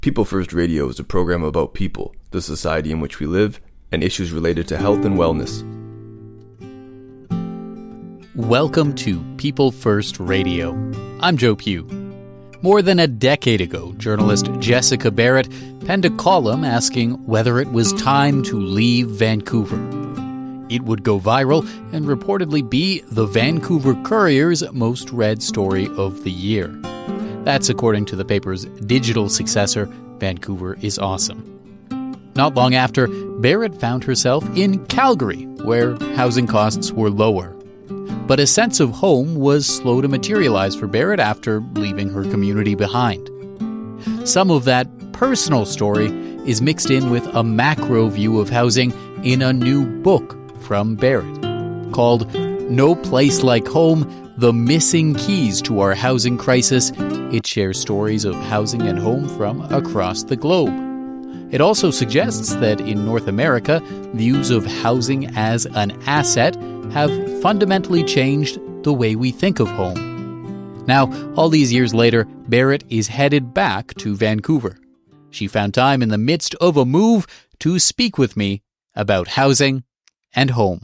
People First Radio is a program about people, the society in which we live, and issues related to health and wellness. Welcome to People First Radio. I'm Joe Pugh. More than a decade ago, journalist Jessica Barrett penned a column asking whether it was time to leave Vancouver. It would go viral and reportedly be the Vancouver Courier's most read story of the year. That's according to the paper's digital successor, Vancouver is Awesome. Not long after, Barrett found herself in Calgary, where housing costs were lower. But a sense of home was slow to materialize for Barrett after leaving her community behind. Some of that personal story is mixed in with a macro view of housing in a new book from Barrett called No Place Like Home: The Missing Keys to Our Housing Crisis. It shares stories of housing and home from across the globe. It also suggests that in North America, views of housing as an asset have fundamentally changed the way we think of home. Now, all these years later, Barrett is headed back to Vancouver. She found time in the midst of a move to speak with me about housing and home.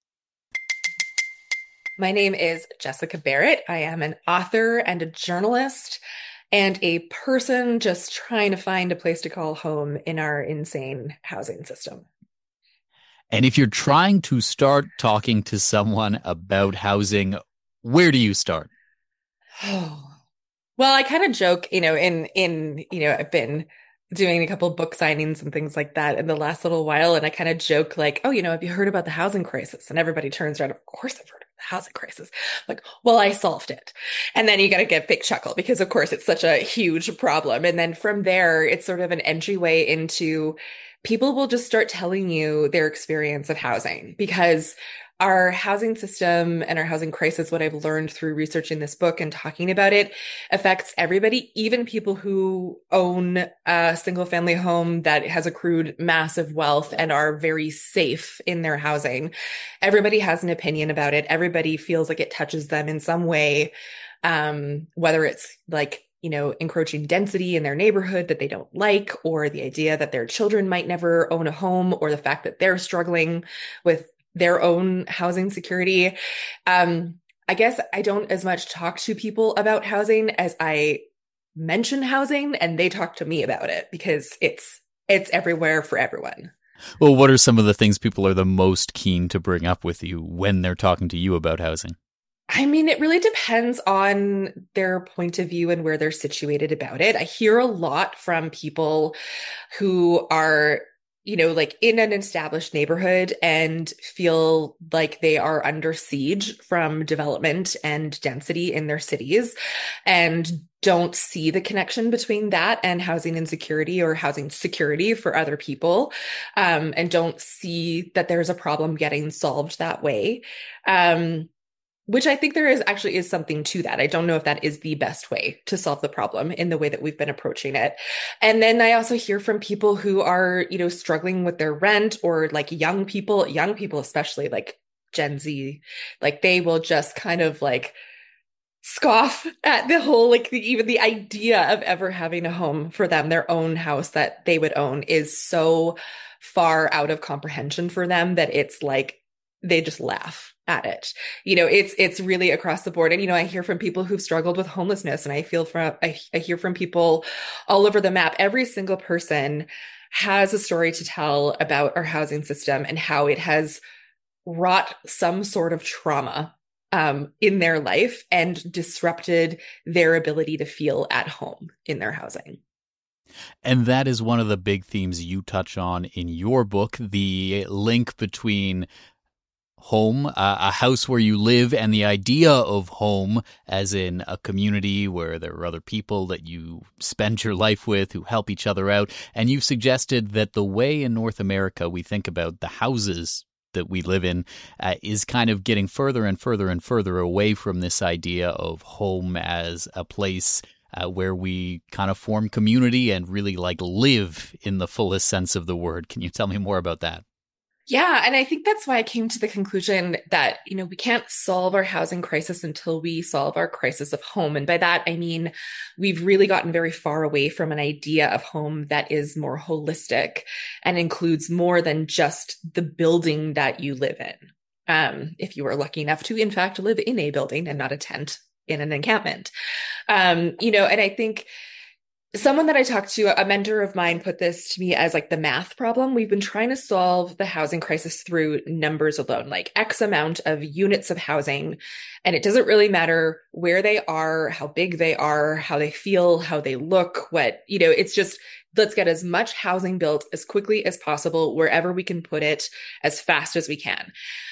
My name is Jessica Barrett. I am an author and a journalist and a person just trying to find a place to call home in our insane housing system. And if you're trying to start talking to someone about housing, where do you start? Well, I kind of joke, I've been doing a couple of book signings and things like that in the last little while. And I kind of joke like, have you heard about the housing crisis? And everybody turns around. Of course I've heard of the housing crisis. Like, well, I solved it. And then you got to get a big chuckle because of course it's such a huge problem. And then from there, it's sort of an entryway into people will just start telling you their experience of housing, because our housing system and our housing crisis, what I've learned through researching this book and talking about it, affects everybody, even people who own a single family home that has accrued massive wealth and are very safe in their housing. Everybody has an opinion about it. Everybody feels like it touches them in some way, whether it's like, encroaching density in their neighborhood that they don't like, or the idea that their children might never own a home, or the fact that they're struggling with their own housing security. I guess I don't as much talk to people about housing as I mention housing, and they talk to me about it because it's everywhere for everyone. Well, what are some of the things people are the most keen to bring up with you when they're talking to you about housing? I mean, it really depends on their point of view and where they're situated about it. I hear a lot from people who are, like in an established neighborhood and feel like they are under siege from development and density in their cities and don't see the connection between that and housing insecurity or housing security for other people, and don't see that there's a problem getting solved that way. Which I think there is something to that. I don't know if that is the best way to solve the problem in the way that we've been approaching it. And then I also hear from people who are, struggling with their rent, or like young people especially like Gen Z, like they will just kind of like scoff at the whole, even the idea of ever having a home for them, their own house that they would own, is so far out of comprehension for them that it's like, they just laugh at it. It's really across the board. And, I hear from people who've struggled with homelessness, and I hear from people all over the map. Every single person has a story to tell about our housing system and how it has wrought some sort of trauma in their life and disrupted their ability to feel at home in their housing. And that is one of the big themes you touch on in your book, the link between home, a house where you live, and the idea of home as in a community where there are other people that you spend your life with who help each other out. And you've suggested that the way in North America we think about the houses that we live in is kind of getting further and further and further away from this idea of home as a place where we kind of form community and really like live in the fullest sense of the word. Can you tell me more about that? Yeah, and I think that's why I came to the conclusion that, we can't solve our housing crisis until we solve our crisis of home. And by that, I mean, we've really gotten very far away from an idea of home that is more holistic and includes more than just the building that you live in. If you are lucky enough to, in fact, live in a building and not a tent in an encampment. And I think someone that I talked to, a mentor of mine, put this to me as like the math problem. We've been trying to solve the housing crisis through numbers alone, like X amount of units of housing. And it doesn't really matter where they are, how big they are, how they feel, how they look, it's just, let's get as much housing built as quickly as possible, wherever we can put it, as fast as we can.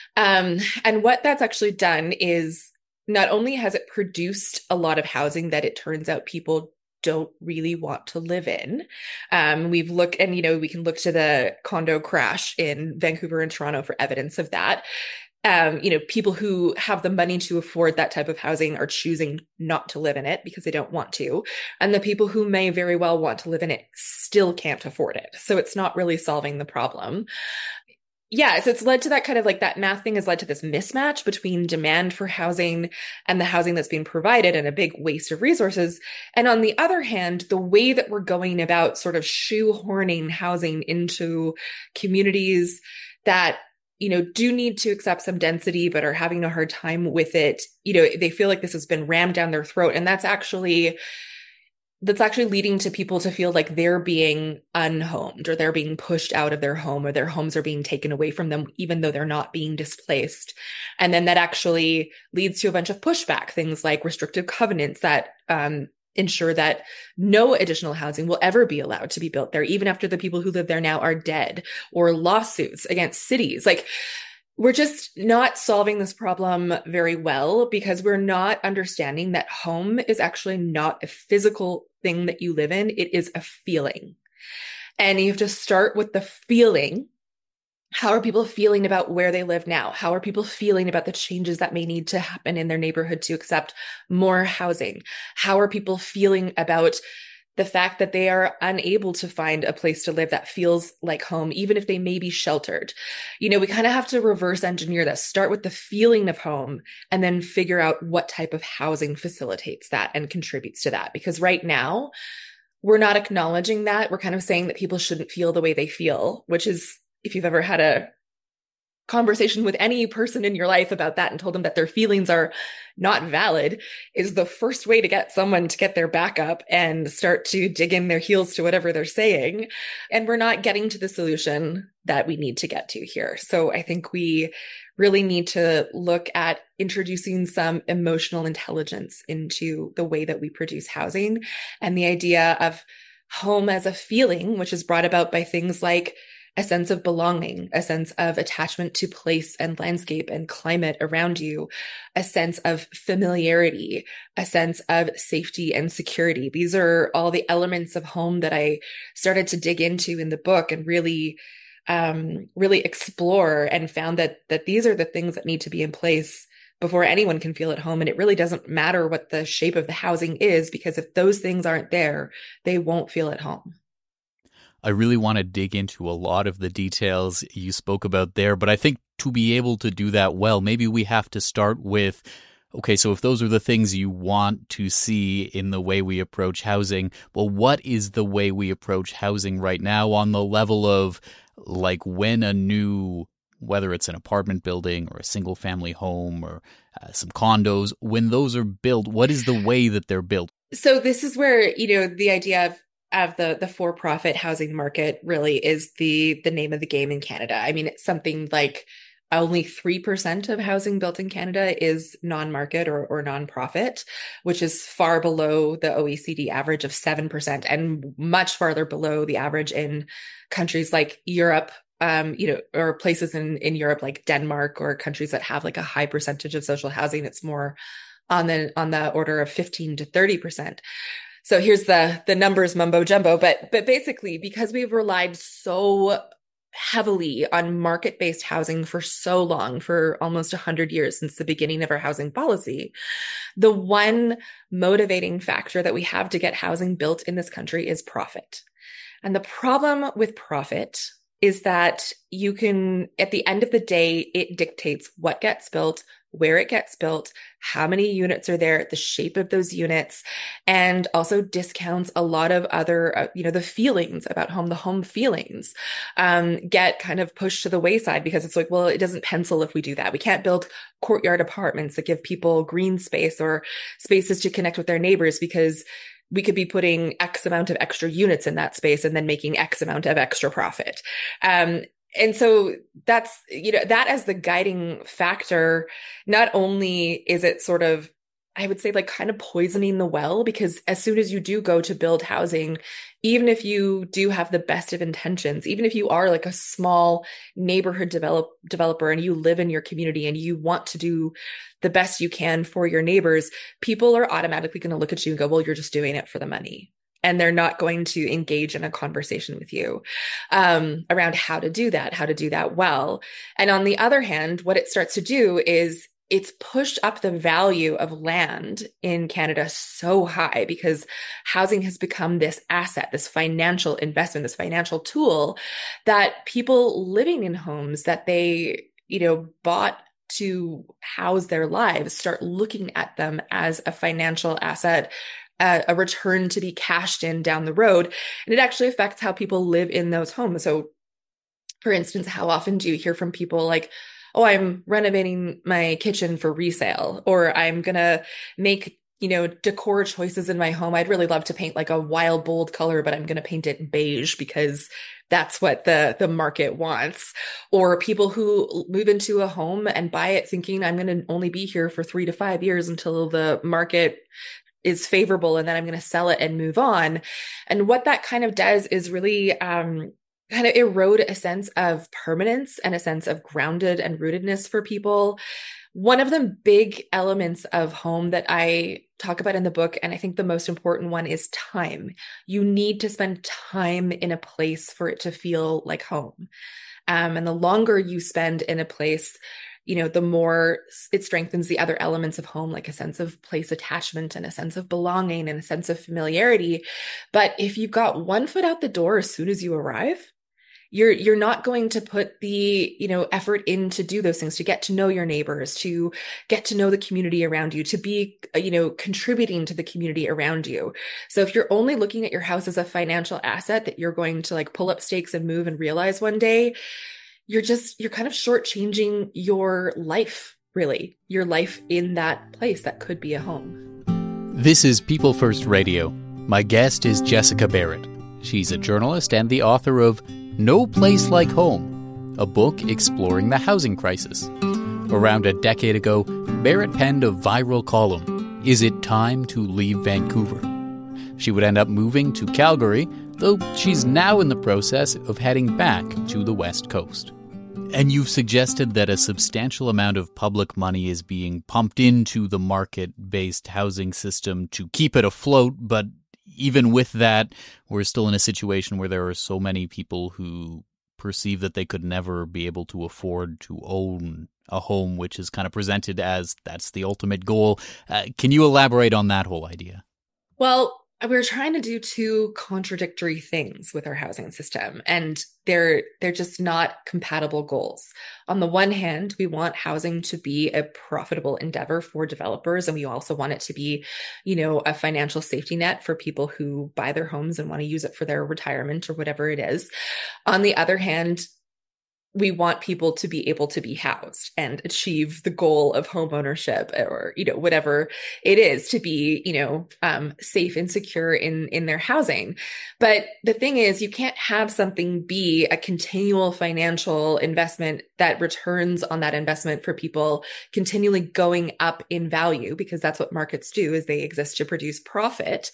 And what that's actually done is not only has it produced a lot of housing that it turns out people don't really want to live in. We've looked, and we can look to the condo crash in Vancouver and Toronto for evidence of that. People who have the money to afford that type of housing are choosing not to live in it because they don't want to. And the people who may very well want to live in it still can't afford it. So it's not really solving the problem. Yeah, so it's led to that kind of like that math thing has led to this mismatch between demand for housing and the housing that's being provided, and a big waste of resources. And on the other hand, the way that we're going about sort of shoehorning housing into communities that, do need to accept some density, but are having a hard time with it, they feel like this has been rammed down their throat. And that's actually leading to people to feel like they're being unhomed, or they're being pushed out of their home, or their homes are being taken away from them, even though they're not being displaced. And then that actually leads to a bunch of pushback, things like restrictive covenants that ensure that no additional housing will ever be allowed to be built there, even after the people who live there now are dead, or lawsuits against cities. Like, we're just not solving this problem very well because we're not understanding that home is actually not a physical thing that you live in. It is a feeling. And you have to start with the feeling. How are people feeling about where they live now? How are people feeling about the changes that may need to happen in their neighborhood to accept more housing? How are people feeling about the fact that they are unable to find a place to live that feels like home, even if they may be sheltered? We kind of have to reverse engineer this, start with the feeling of home, and then figure out what type of housing facilitates that and contributes to that. Because right now, we're not acknowledging that. We're kind of saying that people shouldn't feel the way they feel, which is, if you've ever had a conversation with any person in your life about that and told them that their feelings are not valid, is the first way to get someone to get their back up and start to dig in their heels to whatever they're saying. And we're not getting to the solution that we need to get to here. So I think we really need to look at introducing some emotional intelligence into the way that we produce housing, and the idea of home as a feeling, which is brought about by things like a sense of belonging, a sense of attachment to place and landscape and climate around you, a sense of familiarity, a sense of safety and security. These are all the elements of home that I started to dig into in the book and really explore, and found that these are the things that need to be in place before anyone can feel at home. And it really doesn't matter what the shape of the housing is, because if those things aren't there, they won't feel at home. I really want to dig into a lot of the details you spoke about there, but I think to be able to do that well, maybe we have to start with, okay, so if those are the things you want to see in the way we approach housing, well, what is the way we approach housing right now on the level of, like, when a new, whether it's an apartment building or a single family home or some condos, when those are built, what is the way that they're built? So this is where, the idea of the for-profit housing market really is the name of the game in Canada. I mean, it's something like only 3% of housing built in Canada is non-market or non-profit, which is far below the OECD average of 7%, and much farther below the average in countries like Europe, or places in Europe like Denmark, or countries that have like a high percentage of social housing. It's more on the order of 15 to 30%. So here's the numbers mumbo jumbo, but basically, because we've relied so heavily on market-based housing for so long, for almost 100 years since the beginning of our housing policy, the one motivating factor that we have to get housing built in this country is profit. And the problem with profit is that you can, at the end of the day, it dictates what gets built, where it gets built, how many units are there, the shape of those units, and also discounts a lot of other, the feelings about home, the home feelings, get kind of pushed to the wayside because it's like, well, it doesn't pencil if we do that. We can't build courtyard apartments that give people green space or spaces to connect with their neighbors because we could be putting X amount of extra units in that space and then making X amount of extra profit. And so that's, that as the guiding factor, not only is it sort of, I would say, like kind of poisoning the well, because as soon as you do go to build housing, even if you do have the best of intentions, even if you are like a small neighborhood developer and you live in your community and you want to do the best you can for your neighbors, people are automatically going to look at you and go, well, you're just doing it for the money. And they're not going to engage in a conversation with you around how to do that well. And on the other hand, what it starts to do is it's pushed up the value of land in Canada so high because housing has become this asset, this financial investment, this financial tool that people living in homes that they, bought to house their lives start looking at them as a financial asset, a return to be cashed in down the road. And it actually affects how people live in those homes. So for instance, how often do you hear from people like, oh, I'm renovating my kitchen for resale, or I'm going to make, decor choices in my home. I'd really love to paint like a wild, bold color, but I'm going to paint it beige because that's what the market wants. Or people who move into a home and buy it thinking I'm going to only be here for 3 to 5 years until the market is favorable, and then I'm going to sell it and move on. And what that kind of does is really kind of erode a sense of permanence and a sense of grounded and rootedness for people. One of the big elements of home that I talk about in the book, and I think the most important one, is time. You need to spend time in a place for it to feel like home. And the longer you spend in a place, the more it strengthens the other elements of home, like a sense of place attachment and a sense of belonging and a sense of familiarity. But if you've got one foot out the door as soon as you arrive, you're not going to put the, effort in to do those things, to get to know your neighbors, to get to know the community around you, to be, contributing to the community around you. So if you're only looking at your house as a financial asset that you're going to like pull up stakes and move and realize one day, you're kind of shortchanging your life, really, your life in that place that could be a home. This is People First Radio. My guest is Jessica Barrett. She's a journalist and the author of No Place Like Home, a book exploring the housing crisis. Around a decade ago, Barrett penned a viral column, Is It Time to Leave Vancouver? She would end up moving to Calgary, though she's now in the process of heading back to the West Coast. And you've suggested that a substantial amount of public money is being pumped into the market-based housing system to keep it afloat, but even with that, we're still in a situation where there are so many people who perceive that they could never be able to afford to own a home, which is kind of presented as that's the ultimate goal. Can you elaborate on that whole idea? Well, we're trying to do two contradictory things with our housing system, and they're just not compatible goals. On the one hand, we want housing to be a profitable endeavor for developers, and we also want it to be, a financial safety net for people who buy their homes and want to use it for their retirement or whatever it is. On the other hand, we want people to be able to be housed and achieve the goal of home ownership, or, whatever it is, to be, safe and secure in their housing. But the thing is, you can't have something be a continual financial investment that returns on that investment for people continually going up in value, because that's what markets do, is they exist to produce profit,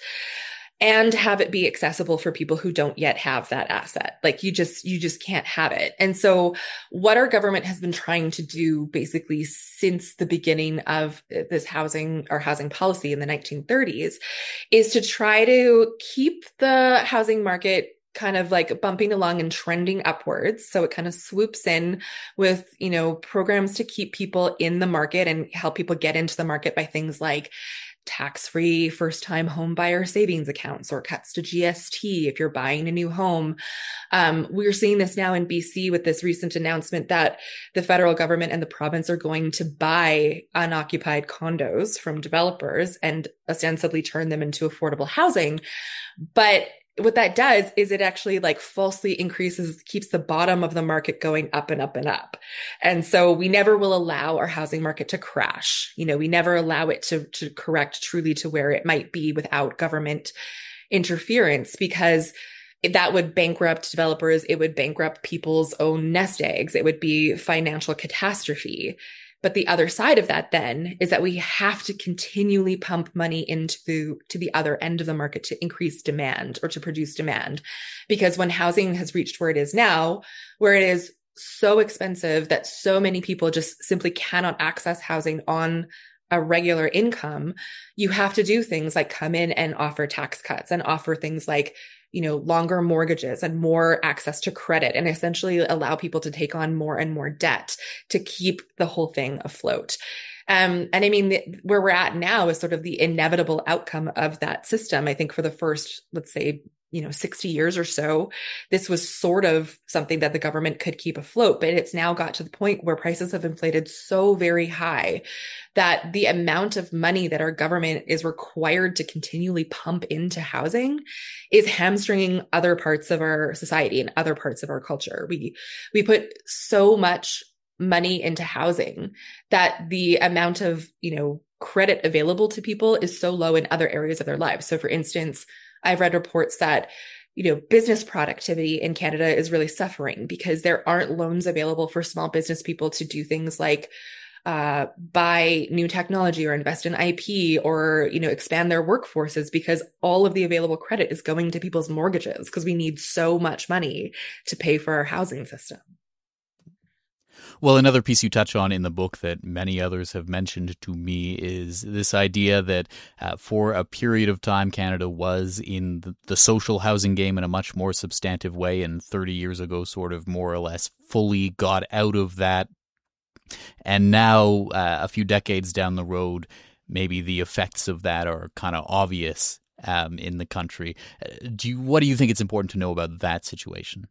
and have it be accessible for people who don't yet have that asset. Like you just can't have it. And so what our government has been trying to do basically since the beginning of this housing policy in the 1930s is to try to keep the housing market kind of like bumping along and trending upwards. So it kind of swoops in with, programs to keep people in the market and help people get into the market by things like tax-free first-time home buyer savings accounts or cuts to GST if you're buying a new home. We're seeing this now in BC with this recent announcement that the federal government and the province are going to buy unoccupied condos from developers and ostensibly turn them into affordable housing. But what that does is it actually like falsely keeps the bottom of the market going up and up and up. And so we never will allow our housing market to crash. We never allow it to correct truly to where it might be without government interference, because that would bankrupt developers. It would bankrupt people's own nest eggs. It would be financial catastrophe. But the other side of that then is that we have to continually pump money to the other end of the market to increase demand or to produce demand. Because when housing has reached where it is now, where it is so expensive that so many people just simply cannot access housing on a regular income, you have to do things like come in and offer tax cuts and offer things like longer mortgages and more access to credit, and essentially allow people to take on more and more debt to keep the whole thing afloat. And I mean, where we're at now is sort of the inevitable outcome of that system. I think for the first, let's say, 60 years or so, this was sort of something that the government could keep afloat, but it's now got to the point where prices have inflated so very high that the amount of money that our government is required to continually pump into housing is hamstringing other parts of our society and other parts of our culture. We put so much money into housing that the amount of, credit available to people is so low in other areas of their lives. So for instance, I've read reports that, business productivity in Canada is really suffering because there aren't loans available for small business people to do things like buy new technology or invest in IP or, expand their workforces, because all of the available credit is going to people's mortgages because we need so much money to pay for our housing system. Well, another piece you touch on in the book that many others have mentioned to me is this idea that for a period of time, Canada was in the social housing game in a much more substantive way, and 30 years ago sort of more or less fully got out of that. And now, a few decades down the road, maybe the effects of that are kind of obvious in the country. What do you think it's important to know about that situation?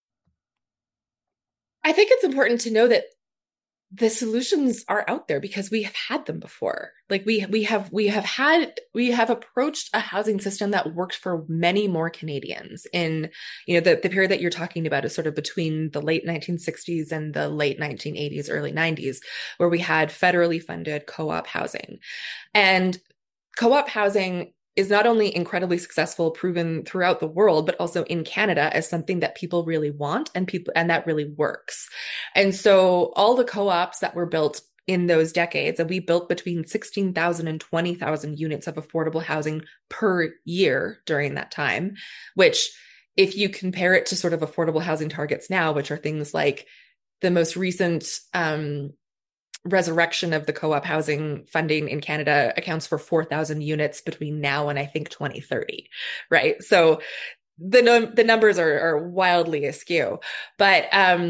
I think it's important to know that the solutions are out there because we have had them before. Like we have approached a housing system that worked for many more Canadians in, the period that you're talking about is sort of between the late 1960s and the late 1980s, early 90s, where we had federally funded co-op housing. And co-op housing is not only incredibly successful, proven throughout the world, but also in Canada as something that people really want and that really works. And so all the co-ops that were built in those decades, and we built between 16,000 and 20,000 units of affordable housing per year during that time, which if you compare it to sort of affordable housing targets now, which are things like the most recent resurrection of the co-op housing funding in Canada accounts for 4,000 units between now and I think 2030, right? So the numbers are wildly askew, but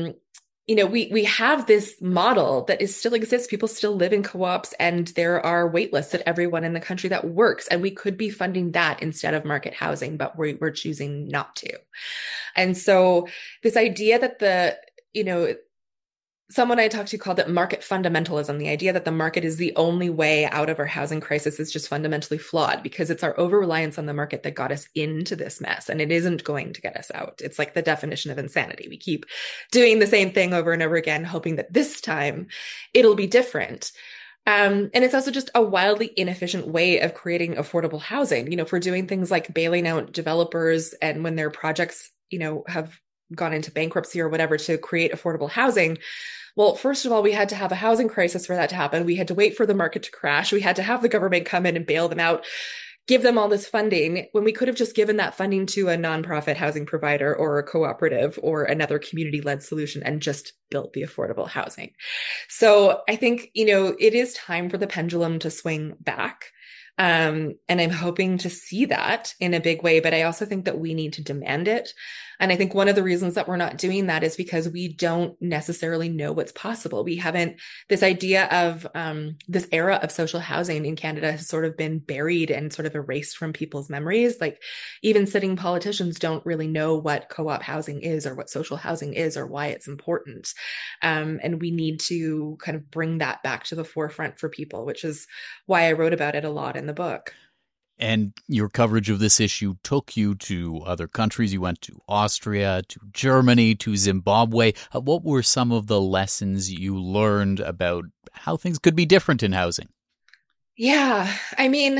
we have this model that still exists. People still live in co-ops, and there are wait lists at everyone in the country that works, and we could be funding that instead of market housing, but we're choosing not to. And so this idea that someone I talked to called it market fundamentalism. The idea that the market is the only way out of our housing crisis is just fundamentally flawed, because it's our over-reliance on the market that got us into this mess, and it isn't going to get us out. It's like the definition of insanity. We keep doing the same thing over and over again, hoping that this time it'll be different. And it's also just a wildly inefficient way of creating affordable housing. For doing things like bailing out developers and when their projects, have gone into bankruptcy or whatever to create affordable housing. Well, first of all, we had to have a housing crisis for that to happen. We had to wait for the market to crash. We had to have the government come in and bail them out, give them all this funding, when we could have just given that funding to a nonprofit housing provider or a cooperative or another community-led solution and just built the affordable housing. So I think, it is time for the pendulum to swing back. And I'm hoping to see that in a big way, but I also think that we need to demand it. And I think one of the reasons that we're not doing that is because we don't necessarily know what's possible. We haven't, this idea of this era of social housing in Canada has sort of been buried and sort of erased from people's memories. Like even sitting politicians don't really know what co-op housing is or what social housing is or why it's important. And we need to kind of bring that back to the forefront for people, which is why I wrote about it a lot in the book. And your coverage of this issue took you to other countries. You went to Austria, to Germany, to Zimbabwe. What were some of the lessons you learned about how things could be different in housing? Yeah, I mean,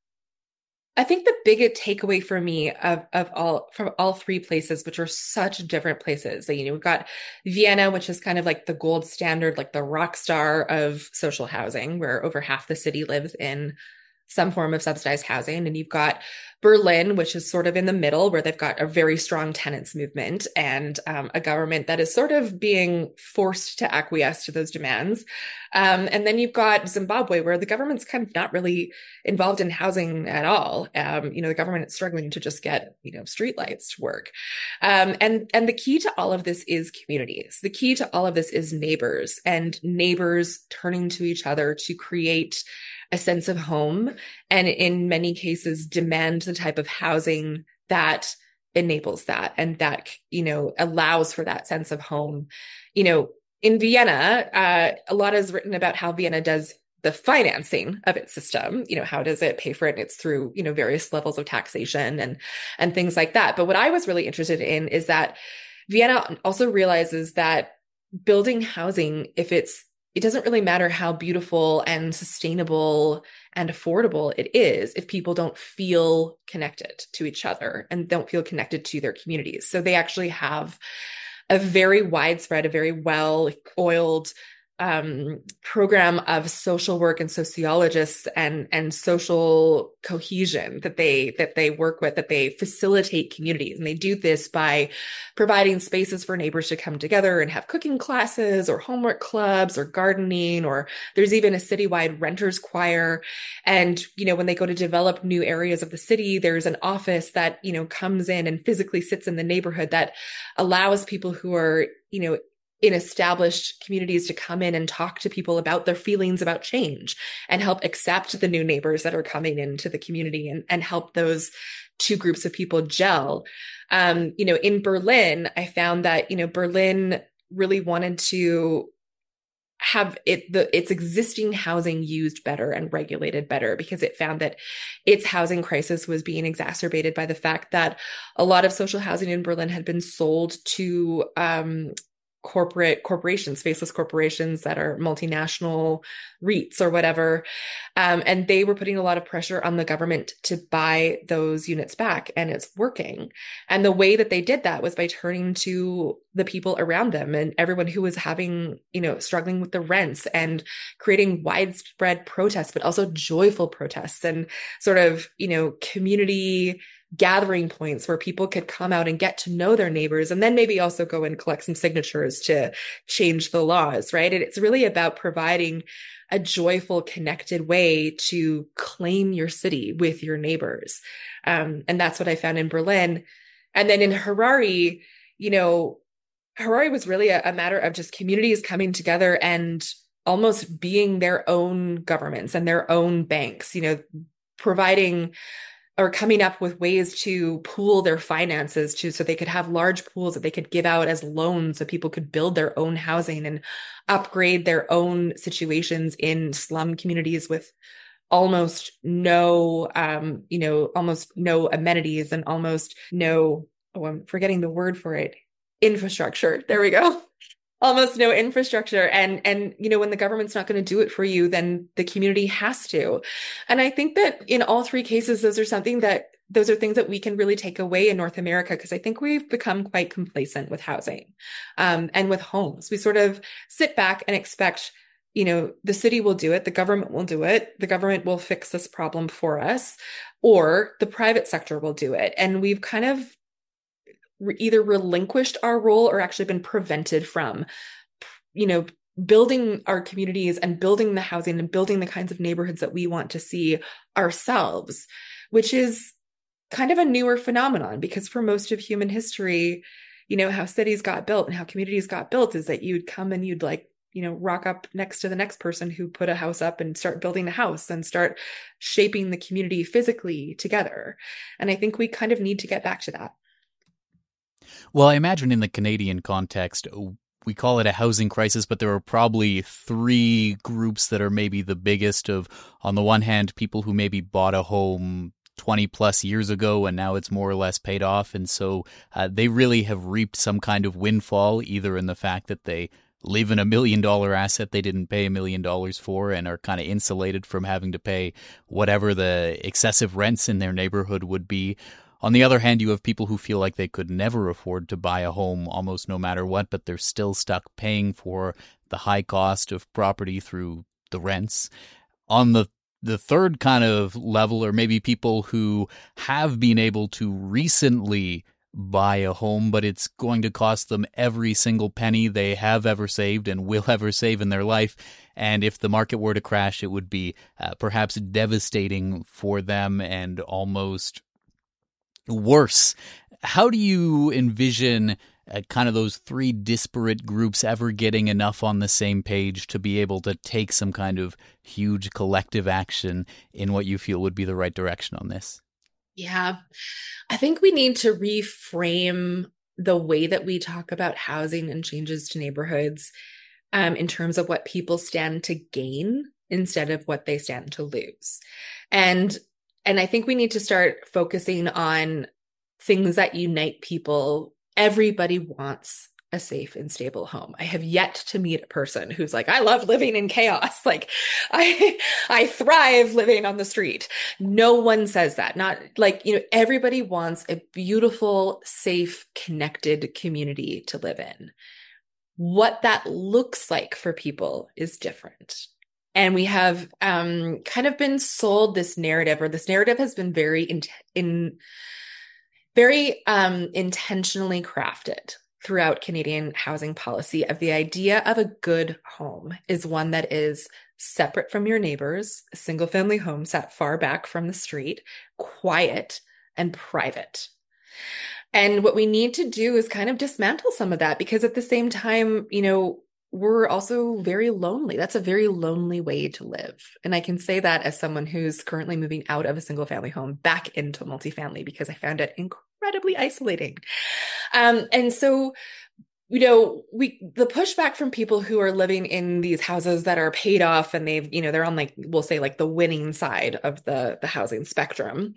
I think the biggest takeaway for me of all from all three places, which are such different places, like, we've got Vienna, which is kind of like the gold standard, like the rock star of social housing, where over half the city lives in some form of subsidized housing. And you've got Berlin, which is sort of in the middle, where they've got a very strong tenants movement and a government that is sort of being forced to acquiesce to those demands. And then you've got Zimbabwe, where the government's kind of not really involved in housing at all. The government is struggling to just get, streetlights to work. And the key to all of this is communities. The key to all of this is neighbors and neighbors turning to each other to create a sense of home, and in many cases demand the type of housing that enables that and that, allows for that sense of home. In Vienna, a lot is written about how Vienna does the financing of its system. How does it pay for it? And it's through, various levels of taxation and things like that. But what I was really interested in is that Vienna also realizes that building housing, it doesn't really matter how beautiful and sustainable and affordable it is if people don't feel connected to each other and don't feel connected to their communities. So they actually have a very widespread, a very well-oiled program of social work and sociologists and social cohesion that they work with, that they facilitate communities. And they do this by providing spaces for neighbors to come together and have cooking classes or homework clubs or gardening, or there's even a citywide renters choir. And, when they go to develop new areas of the city, there's an office that, comes in and physically sits in the neighborhood that allows people who are, in established communities to come in and talk to people about their feelings about change and help accept the new neighbors that are coming into the community and help those two groups of people gel. In Berlin, I found that, Berlin really wanted to have its existing housing used better and regulated better, because it found that its housing crisis was being exacerbated by the fact that a lot of social housing in Berlin had been sold to corporations, faceless corporations that are multinational REITs or whatever. And they were putting a lot of pressure on the government to buy those units back, and it's working. And the way that they did that was by turning to the people around them and everyone who was having, struggling with the rents, and creating widespread protests, but also joyful protests and sort of, community gathering points where people could come out and get to know their neighbors, and then maybe also go and collect some signatures to change the laws, right? And it's really about providing a joyful, connected way to claim your city with your neighbors. And that's what I found in Berlin. And then in Harare, Harare was really a matter of just communities coming together and almost being their own governments and their own banks, providing or coming up with ways to pool their finances so they could have large pools that they could give out as loans so people could build their own housing and upgrade their own situations in slum communities with almost no, almost no amenities and almost no, I'm forgetting the word for it, infrastructure. There we go. Almost no infrastructure. And, when the government's not going to do it for you, then the community has to. And I think that in all three cases, those are things that we can really take away in North America, because I think we've become quite complacent with housing, and with homes. We sort of sit back and expect, the city will do it. The government will do it. The government will fix this problem for us, or the private sector will do it. And we've kind of either relinquished our role or actually been prevented from, building our communities and building the housing and building the kinds of neighborhoods that we want to see ourselves, which is kind of a newer phenomenon because for most of human history, how cities got built and how communities got built is that you'd come and you'd like, rock up next to the next person who put a house up and start building a house and start shaping the community physically together. And I think we kind of need to get back to that. Well, I imagine in the Canadian context, we call it a housing crisis, but there are probably three groups that are maybe the biggest of, on the one hand, people who maybe bought a home 20 plus years ago and now it's more or less paid off. And so they really have reaped some kind of windfall, either in the fact that they live in $1 million asset they didn't pay $1 million for and are kind of insulated from having to pay whatever the excessive rents in their neighborhood would be. On the other hand, you have people who feel like they could never afford to buy a home almost no matter what, but they're still stuck paying for the high cost of property through the rents. On the third kind of level, or maybe people who have been able to recently buy a home, but it's going to cost them every single penny they have ever saved and will ever save in their life. And if the market were to crash, it would be perhaps devastating for them and almost worse. How do you envision kind of those three disparate groups ever getting enough on the same page to be able to take some kind of huge collective action in what you feel would be the right direction on this? Yeah, I think we need to reframe the way that we talk about housing and changes to neighborhoods in terms of what people stand to gain instead of what they stand to lose. And I think we need to start focusing on things that unite people. Everybody wants a safe and stable home. I have yet to meet a person who's like, I love living in chaos. Like I thrive living on the street. No one says that. Not like, everybody wants a beautiful, safe, connected community to live in. What that looks like for people is different. And we have kind of been sold this narrative, or this narrative has been very intentionally crafted throughout Canadian housing policy of the idea of a good home is one that is separate from your neighbors, a single family home set far back from the street, quiet and private. And what we need to do is kind of dismantle some of that because at the same time, we're also very lonely. That's a very lonely way to live. And I can say that as someone who's currently moving out of a single family home back into a multifamily because I found it incredibly isolating. And so, the pushback from people who are living in these houses that are paid off and they've, they're on like, we'll say like the winning side of the housing spectrum,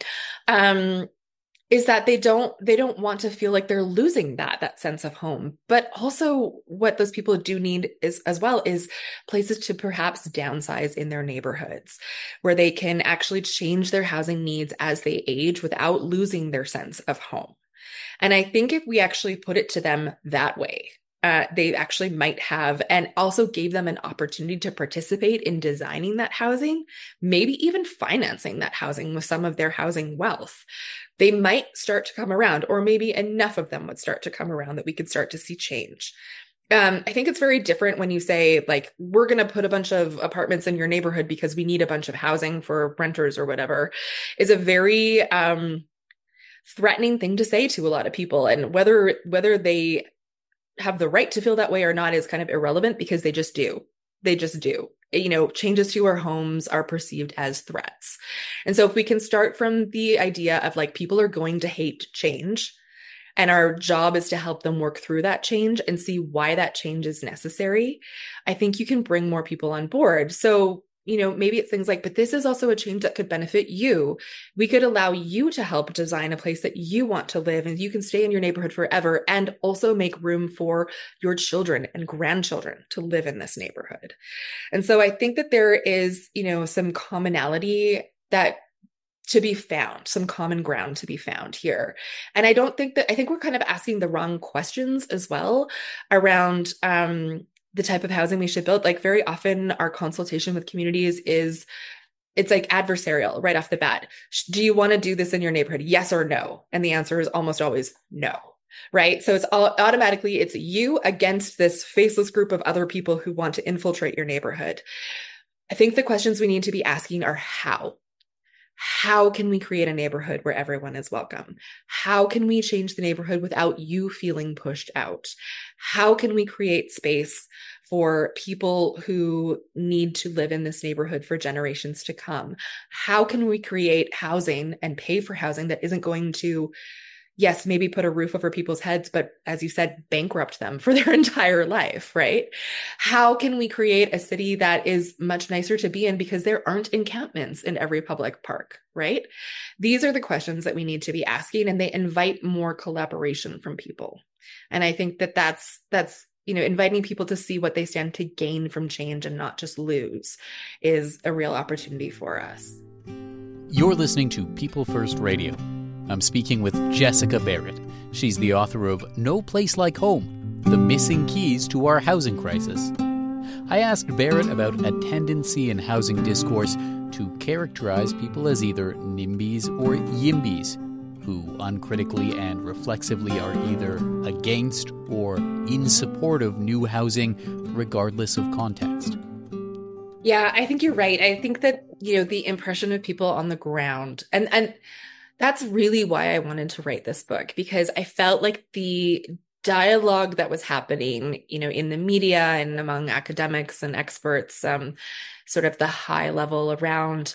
is that they don't want to feel like they're losing that sense of home. But also what those people do need is places to perhaps downsize in their neighborhoods where they can actually change their housing needs as they age without losing their sense of home. And I think if we actually put it to them that way, they actually might have, and also gave them an opportunity to participate in designing that housing, maybe even financing that housing with some of their housing wealth, they might start to come around, or maybe enough of them would start to come around that we could start to see change. I think it's very different when you say, like, we're going to put a bunch of apartments in your neighborhood because we need a bunch of housing for renters or whatever, is a very threatening thing to say to a lot of people. And whether they have the right to feel that way or not is kind of irrelevant because they just do. They just do. Changes to our homes are perceived as threats. And so if we can start from the idea of like, people are going to hate change, and our job is to help them work through that change and see why that change is necessary, I think you can bring more people on board. So, maybe it's things like, but this is also a change that could benefit you. We could allow you to help design a place that you want to live and you can stay in your neighborhood forever and also make room for your children and grandchildren to live in this neighborhood. And so I think that there is, some commonality that to be found, some common ground to be found here. And I think we're kind of asking the wrong questions as well around, the type of housing we should build. Like very often our consultation with communities it's like adversarial right off the bat. Do you want to do this in your neighborhood? Yes or no? And the answer is almost always no. right? So it's automatically, it's you against this faceless group of other people who want to infiltrate your neighborhood. I think the questions we need to be asking are how? How can we create a neighborhood where everyone is welcome? How can we change the neighborhood without you feeling pushed out? How can we create space for people who need to live in this neighborhood for generations to come? How can we create housing and pay for housing that isn't going to, yes, maybe put a roof over people's heads, but as you said, bankrupt them for their entire life, right? How can we create a city that is much nicer to be in because there aren't encampments in every public park, right? These are the questions that we need to be asking, and they invite more collaboration from people. And I think that that's inviting people to see what they stand to gain from change and not just lose is a real opportunity for us. You're listening to People First Radio. I'm speaking with Jessica Barrett. She's the author of No Place Like Home, The Missing Keys to Our Housing Crisis. I asked Barrett about a tendency in housing discourse to characterize people as either NIMBYs or YIMBYs, who uncritically and reflexively are either against or in support of new housing, regardless of context. Yeah, I think you're right. I think that, the impression of people on the ground, and that's really why I wanted to write this book, because I felt like the dialogue that was happening, in the media and among academics and experts, sort of the high level around,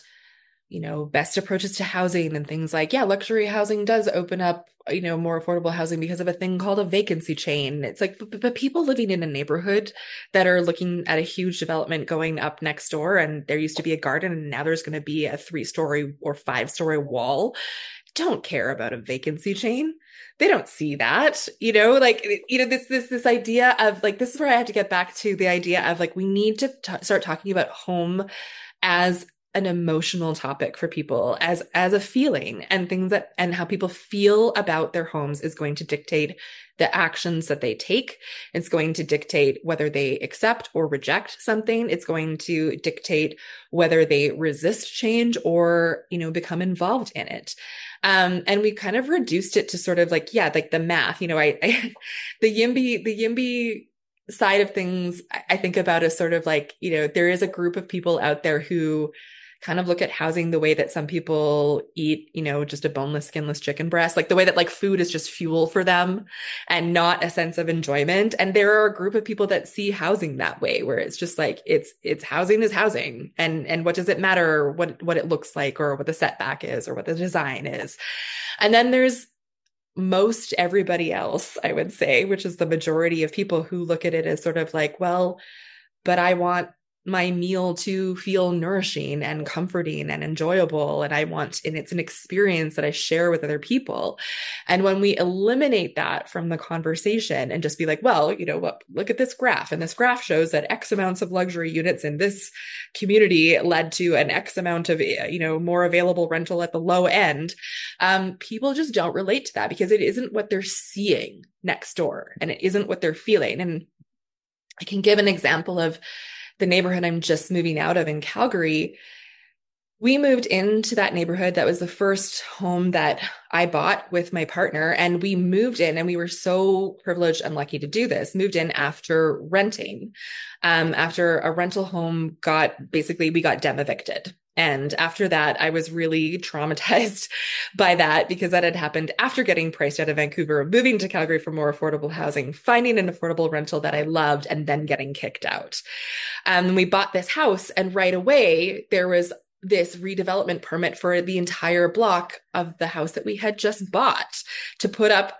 best approaches to housing and things like, luxury housing does open up, more affordable housing because of a thing called a vacancy chain. It's like, but people living in a neighborhood that are looking at a huge development going up next door, and there used to be a garden and now there's going to be a 3-story or 5-story wall, don't care about a vacancy chain. They don't see that, this idea of like, this is where I have to get back to the idea of like, we need to start talking about home as an emotional topic for people, as a feeling, and things that, and how people feel about their homes is going to dictate the actions that they take. It's going to dictate whether they accept or reject something. It's going to dictate whether they resist change or, become involved in it. And we kind of reduced it to sort of like, like the math, the YIMBY side of things, I think about as sort of like, there is a group of people out there who kind of look at housing the way that some people eat, just a boneless, skinless chicken breast, like the way that like food is just fuel for them and not a sense of enjoyment. And there are a group of people that see housing that way, where it's just like, it's housing is housing. And what does it matter what it looks like, or what the setback is, or what the design is. And then there's most everybody else, I would say, which is the majority of people who look at it as sort of like, well, but I want my meal to feel nourishing and comforting and enjoyable. And it's an experience that I share with other people. And when we eliminate that from the conversation and just be like, well, look at this graph, and this graph shows that X amounts of luxury units in this community led to an X amount of, more available rental at the low end. People just don't relate to that because it isn't what they're seeing next door, and it isn't what they're feeling. And I can give an example of the neighborhood I'm just moving out of in Calgary. We moved into that neighborhood. That was the first home that I bought with my partner. And we moved in, and we were so privileged and lucky to do this. Moved in after renting, after a rental home we got dem evicted. And after that, I was really traumatized by that, because that had happened after getting priced out of Vancouver, moving to Calgary for more affordable housing, finding an affordable rental that I loved, and then getting kicked out. We bought this house, and right away there was this redevelopment permit for the entire block of the house that we had just bought to put up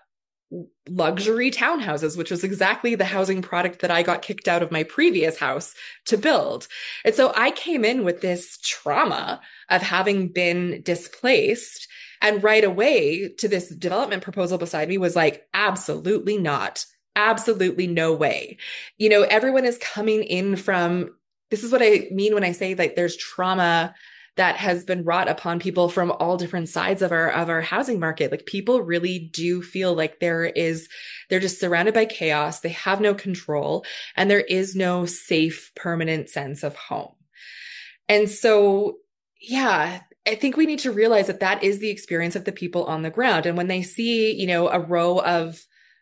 luxury townhouses, which was exactly the housing product that I got kicked out of my previous house to build. And so I came in with this trauma of having been displaced, and right away to this development proposal beside me was like, absolutely not. Absolutely no way. Everyone is coming in from, this is what I mean when I say like there's trauma that has been wrought upon people from all different sides of our housing market. Like, people really do feel like they're just surrounded by chaos. They have no control, and there is no safe, permanent sense of home. And so, I think we need to realize that is the experience of the people on the ground. And when they see, a row of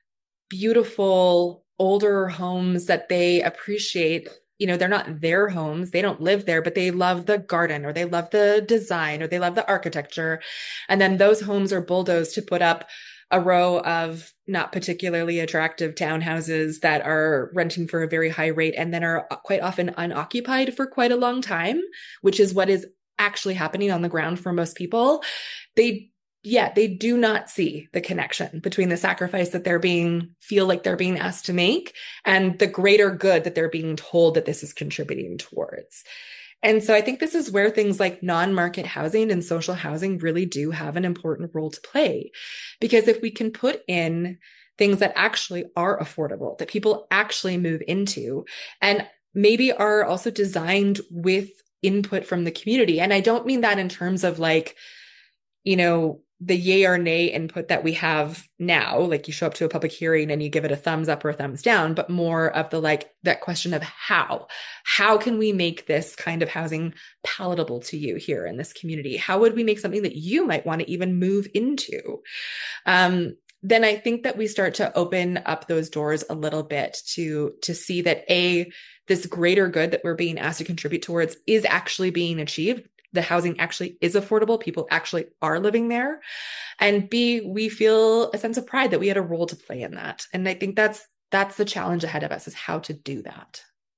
beautiful older homes that they appreciate. They're not their homes. They don't live there, but they love the garden, or they love the design, or they love the architecture. And then those homes are bulldozed to put up a row of not particularly attractive townhouses that are renting for a very high rate and then are quite often unoccupied for quite a long time, which is what is actually happening on the ground for most people. They do not see the connection between the sacrifice that feel like they're being asked to make and the greater good that they're being told that this is contributing towards. And so I think this is where things like non-market housing and social housing really do have an important role to play. Because if we can put in things that actually are affordable, that people actually move into, and maybe are also designed with input from the community. And I don't mean that in terms of like, the yay or nay input that we have now, like you show up to a public hearing and you give it a thumbs up or a thumbs down, but more of that question of how can we make this kind of housing palatable to you here in this community? How would we make something that you might want to even move into? Then I think that we start to open up those doors a little bit to see that this greater good that we're being asked to contribute towards is actually being achieved. The housing actually is affordable. People actually are living there. And B, we feel a sense of pride that we had a role to play in that. And I think that's the challenge ahead of us, is how to do that.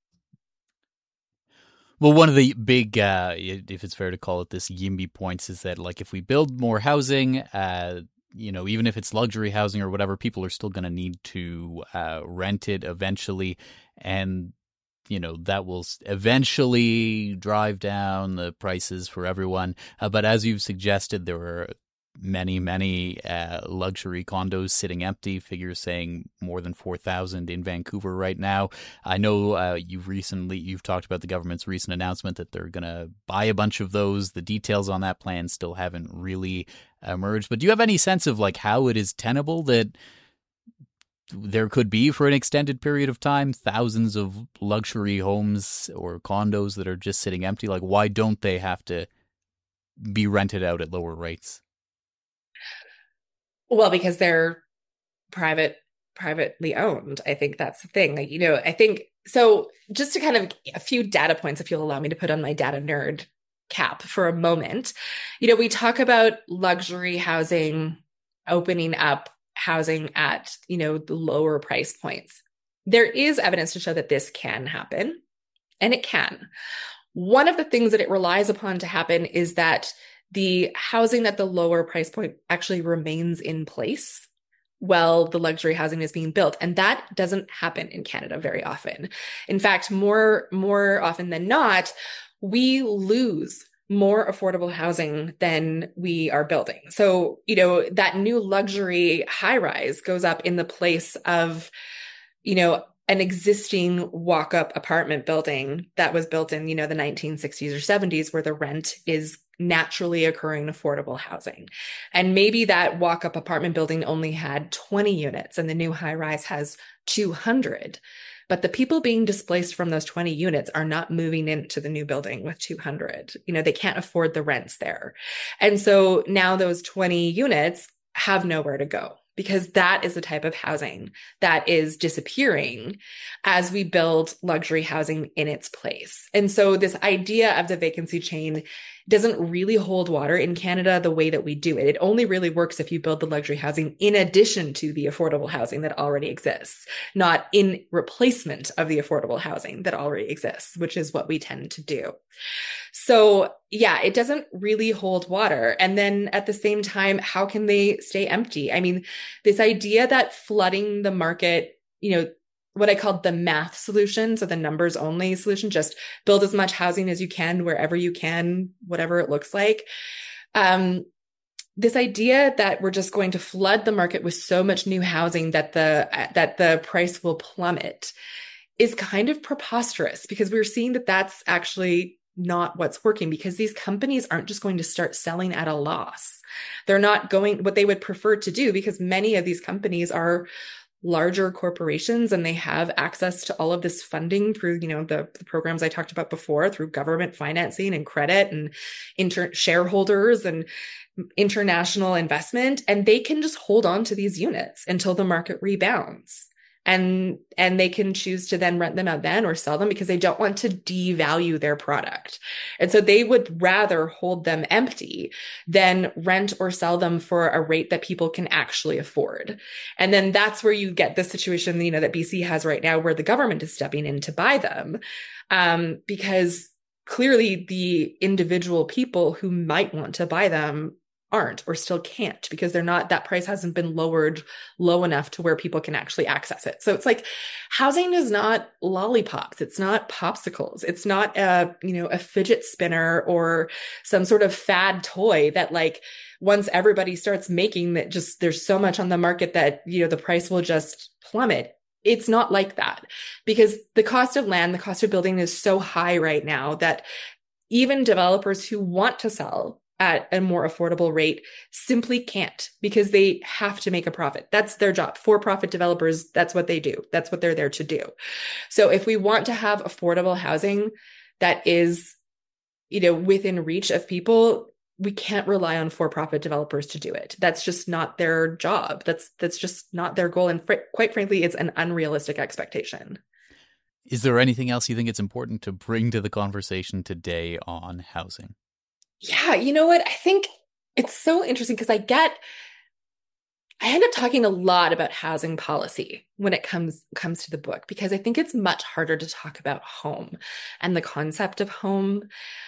Well, one of the big, if it's fair to call it this, YIMBY points is that, like, if we build more housing, even if it's luxury housing or whatever, people are still going to need to rent it eventually. And that will eventually drive down the prices for everyone. But as you've suggested, there are many, many luxury condos sitting empty, figures saying more than 4,000 in Vancouver right now. I know you've talked about the government's recent announcement that they're going to buy a bunch of those. The details on that plan still haven't really emerged. But do you have any sense of like how it is tenable that there could be, for an extended period of time, thousands of luxury homes or condos that are just sitting empty? Like, why don't they have to be rented out at lower rates? Well, because they're privately owned. I think that's the thing. I think so. Just to kind of a few data points, if you'll allow me to put on my data nerd cap for a moment. We talk about luxury housing opening up housing at, the lower price points. There is evidence to show that this can happen, and it can. One of the things that it relies upon to happen is that the housing at the lower price point actually remains in place while the luxury housing is being built. And that doesn't happen in Canada very often. In fact, more often than not, we lose more affordable housing than we are building. So, that new luxury high rise goes up in the place of, an existing walk-up apartment building that was built in, the 1960s or 70s, where the rent is naturally occurring affordable housing. And maybe that walk-up apartment building only had 20 units and the new high rise has 200. But the people being displaced from those 20 units are not moving into the new building with 200. They can't afford the rents there. And so now those 20 units have nowhere to go, because that is the type of housing that is disappearing as we build luxury housing in its place. And so this idea of the vacancy chain doesn't really hold water in Canada the way that we do it. It only really works if you build the luxury housing in addition to the affordable housing that already exists, not in replacement of the affordable housing that already exists, which is what we tend to do. So yeah, it doesn't really hold water. And then at the same time, how can they stay empty? I mean, this idea that flooding the market, what I called the math solution, so the numbers only solution, just build as much housing as you can, wherever you can, whatever it looks like. This idea that we're just going to flood the market with so much new housing that the price will plummet is kind of preposterous, because we're seeing that that's actually not what's working, because these companies aren't just going to start selling at a loss. They're not going, what they would prefer to do, because many of these companies are larger corporations and they have access to all of this funding through, the programs I talked about before, through government financing and credit and shareholders and international investment, and they can just hold on to these units until the market rebounds. And they can choose to then rent them out then or sell them because they don't want to devalue their product. And so they would rather hold them empty than rent or sell them for a rate that people can actually afford. And then that's where you get the situation, that BC has right now where the government is stepping in to buy them. Because clearly the individual people who might want to buy them aren't or still can't because that price hasn't been lowered low enough to where people can actually access it. So it's like housing is not lollipops. It's not popsicles. It's not a fidget spinner or some sort of fad toy that like once everybody starts making that just there's so much on the market that, the price will just plummet. It's not like that because the cost of land, the cost of building is so high right now that even developers who want to sell at a more affordable rate simply can't because they have to make a profit. That's their job. For-profit developers, that's what they do. That's what they're there to do. So if we want to have affordable housing that is, within reach of people, we can't rely on for-profit developers to do it. That's just not their job. That's just not their goal. And quite frankly, it's an unrealistic expectation. Is there anything else you think it's important to bring to the conversation today on housing? Yeah, you know what? I think it's so interesting because I end up talking a lot about housing policy when it comes to the book, because I think it's much harder to talk about home and the concept of home,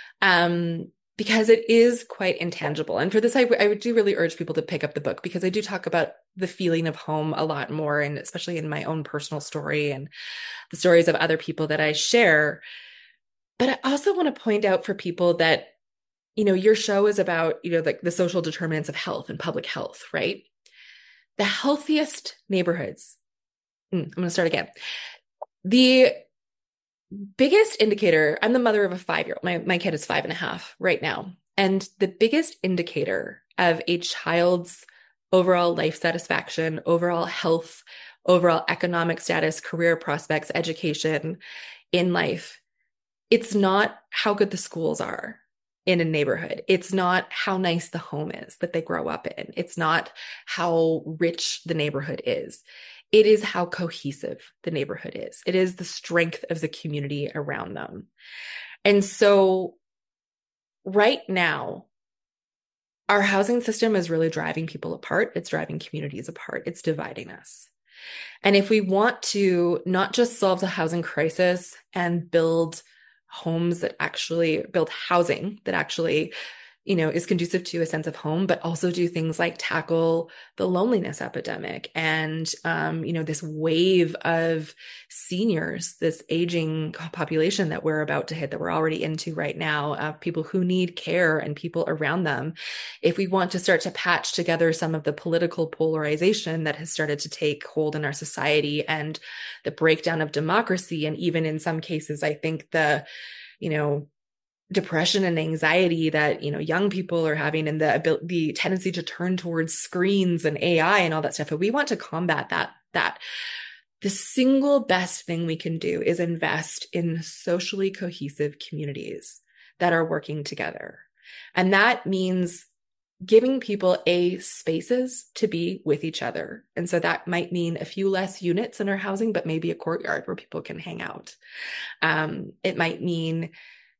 because it is quite intangible. And for this, I would do really urge people to pick up the book because I do talk about the feeling of home a lot more, and especially in my own personal story and the stories of other people that I share. But I also want to point out for people that your show is about, like the social determinants of health and public health, right? The healthiest neighborhoods. I'm going to start again. The biggest indicator, I'm the mother of a 5-year-old. My kid is 5.5 right now. And the biggest indicator of a child's overall life satisfaction, overall health, overall economic status, career prospects, education in life, it's not how good the schools are in a neighborhood. It's not how nice the home is that they grow up in. It's not how rich the neighborhood is. It is how cohesive the neighborhood is. It is the strength of the community around them. And so right now, our housing system is really driving people apart. It's driving communities apart. It's dividing us. And if we want to not just solve the housing crisis and build homes that actually build housing that actually, is conducive to a sense of home, but also do things like tackle the loneliness epidemic and, this wave of seniors, this aging population that we're about to hit, that we're already into right now, of people who need care and people around them. If we want to start to patch together some of the political polarization that has started to take hold in our society and the breakdown of democracy, and even in some cases, I think the, depression and anxiety that, young people are having, and the tendency to turn towards screens and AI and all that stuff. If we want to combat that the single best thing we can do is invest in socially cohesive communities that are working together. And that means giving people spaces to be with each other. And so that might mean a few less units in our housing, but maybe a courtyard where people can hang out. It might mean,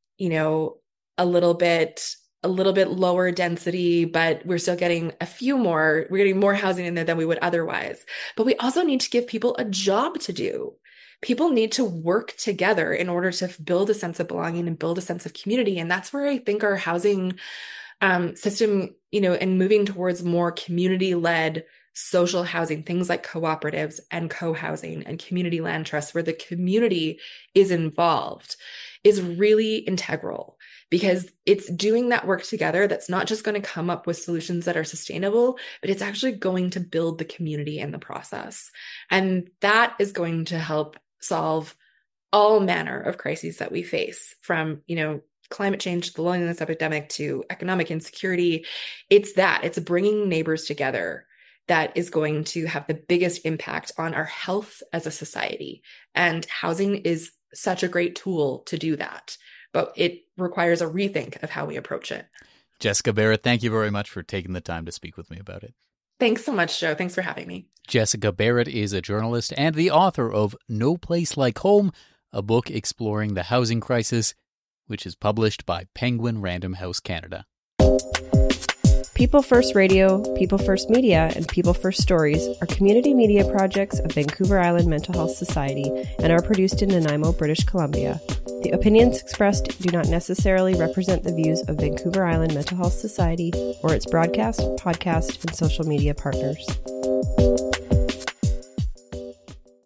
a little bit lower density, but we're still getting we're getting more housing in there than we would otherwise. But we also need to give people a job to do. People need to work together in order to build a sense of belonging and build a sense of community. And that's where I think our housing system, and moving towards more community-led social housing, things like cooperatives and co-housing and community land trusts, where the community is involved, is really integral, because it's doing that work together that's not just going to come up with solutions that are sustainable, but it's actually going to build the community in the process. And that is going to help solve all manner of crises that we face, from, climate change, the loneliness epidemic, to economic insecurity. It's bringing neighbors together that is going to have the biggest impact on our health as a society. And housing is such a great tool to do that, but it requires a rethink of how we approach it. Jessica Barrett, thank you very much for taking the time to speak with me about it. Thanks so much, Joe. Thanks for having me. Jessica Barrett is a journalist and the author of No Place Like Home, a book exploring the housing crisis, which is published by Penguin Random House Canada. People First Radio, People First Media, and People First Stories are community media projects of Vancouver Island Mental Health Society and are produced in Nanaimo, British Columbia. The opinions expressed do not necessarily represent the views of Vancouver Island Mental Health Society or its broadcast, podcast, and social media partners.